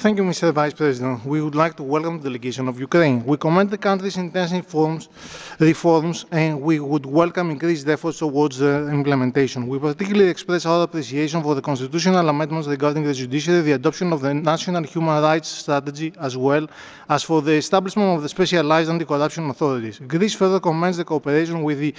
Thank you, Mr. Vice President. We would like to welcome the delegation of Ukraine. We commend the country's intensive reforms and we would welcome increased efforts towards their implementation. We particularly express our appreciation for the constitutional amendments regarding the judiciary, the adoption of the National Human Rights Strategy, as well as for the establishment of the specialized anti-corruption authorities. Greece further commends the cooperation with the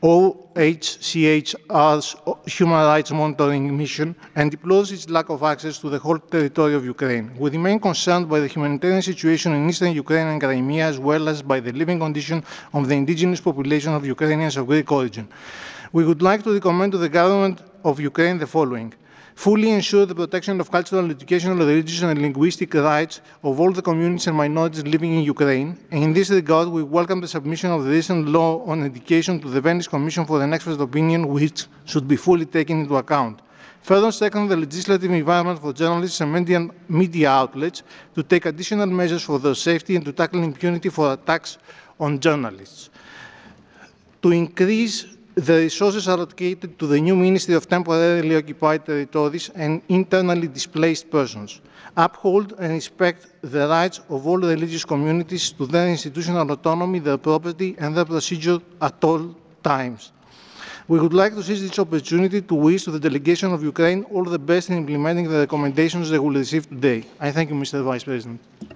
OHCHR's Human Rights Monitoring Mission and deplores its lack of access to the whole territory of Ukraine. We remain concerned by the humanitarian situation in eastern Ukraine and Crimea, as well as by the living condition of the indigenous population of Ukrainians of Greek origin. We would like to recommend to the government of Ukraine the following. Fully ensure the protection of cultural, educational, religious and linguistic rights of all the communities and minorities living in Ukraine. And in this regard, we welcome the submission of the recent law on education to the Venice Commission for an expert opinion, which should be fully taken into account. Further, second, the legislative environment for journalists and media outlets to take additional measures for their safety and to tackle impunity for attacks on journalists. To increase the resources allocated to the new Ministry of Temporarily Occupied Territories and Internally Displaced Persons. Uphold and respect the rights of all religious communities to their institutional autonomy, their property, and their procedure at all times. We would like to seize this opportunity to wish to the delegation of Ukraine all the best in implementing the recommendations they will receive today. I thank you, Mr. Vice President.